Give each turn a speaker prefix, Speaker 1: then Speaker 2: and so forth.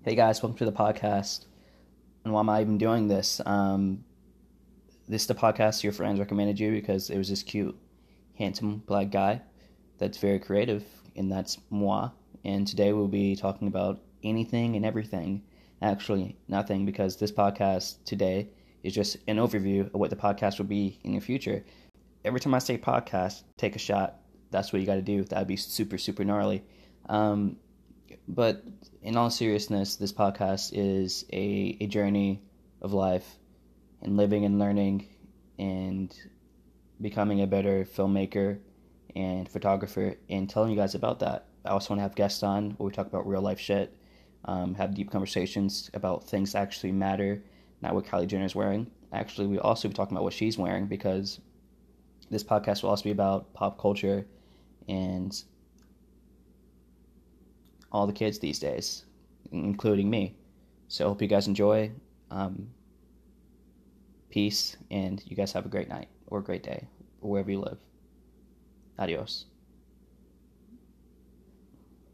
Speaker 1: Hey guys, welcome to the podcast. And why am I even doing this? This is the podcast your friends recommended you because it was this cute, handsome black guy that's very creative, and that's moi. And today we'll be talking about anything and everything. Actually, nothing, because this podcast today is just an overview of what the podcast will be in the future. Every time I say podcast, take a shot. That's what you got to do. That'd be super, super gnarly. Um, but in all seriousness, this podcast is a journey of life and living and learning and becoming a better filmmaker and photographer and telling you guys about that. I also want to have guests on where we talk about real life shit, have deep conversations about things that actually matter, not what Kylie Jenner is wearing. Actually, we also be talking about what she's wearing because this podcast will also be about pop culture and all the kids these days, including me. So I hope you guys enjoy. Um, Peace, and you guys have a great night or a great day, or wherever you live. Adios.